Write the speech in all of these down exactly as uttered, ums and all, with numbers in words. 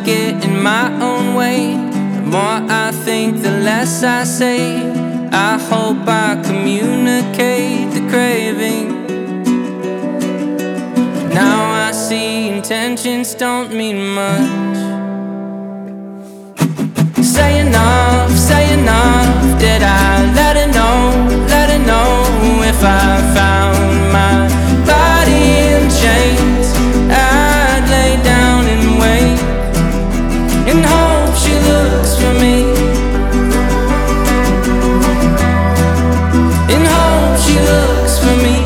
get in my own way. The more I think, the less I say. I hope I communicate the craving. Now I see intentions don't mean much. Say enough, say enough. Did I let her know, let her know if I found my body in chains? I'd lay down and wait and hope she looks for me, and hope she looks for me.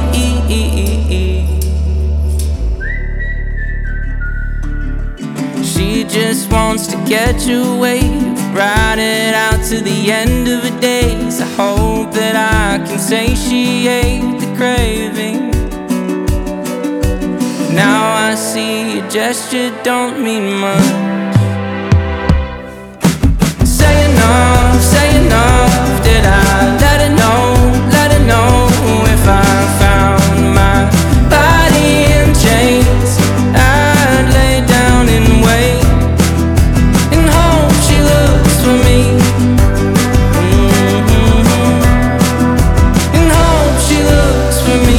She just wants to get your wave, ride it out to the end of her days. I hope that I can say she ate the craving. Now I see a gesture don't mean much. Say enough, say enough. Did I let her know, let her know if I found my body in chains? I'd lay down and wait and hope she looks for me, mm-hmm. and hope she looks for me.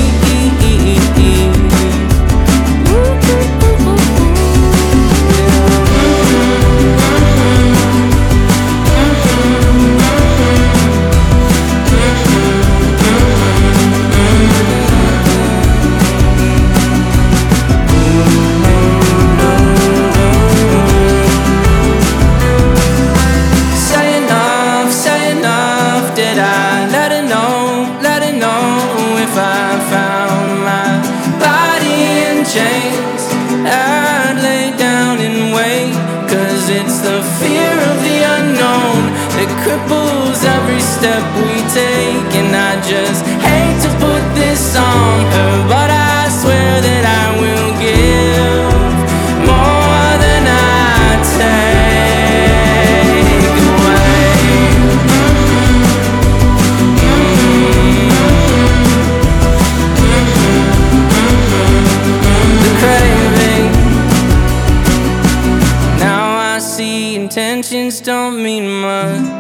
Did I let her know, let her know if I found my body in chains? I'd lay down and wait, 'cause it's the fear of the unknown that cripples every step we take. And I just hate to put this on her, but I swear that I will give more than I take away. Intentions don't mean much.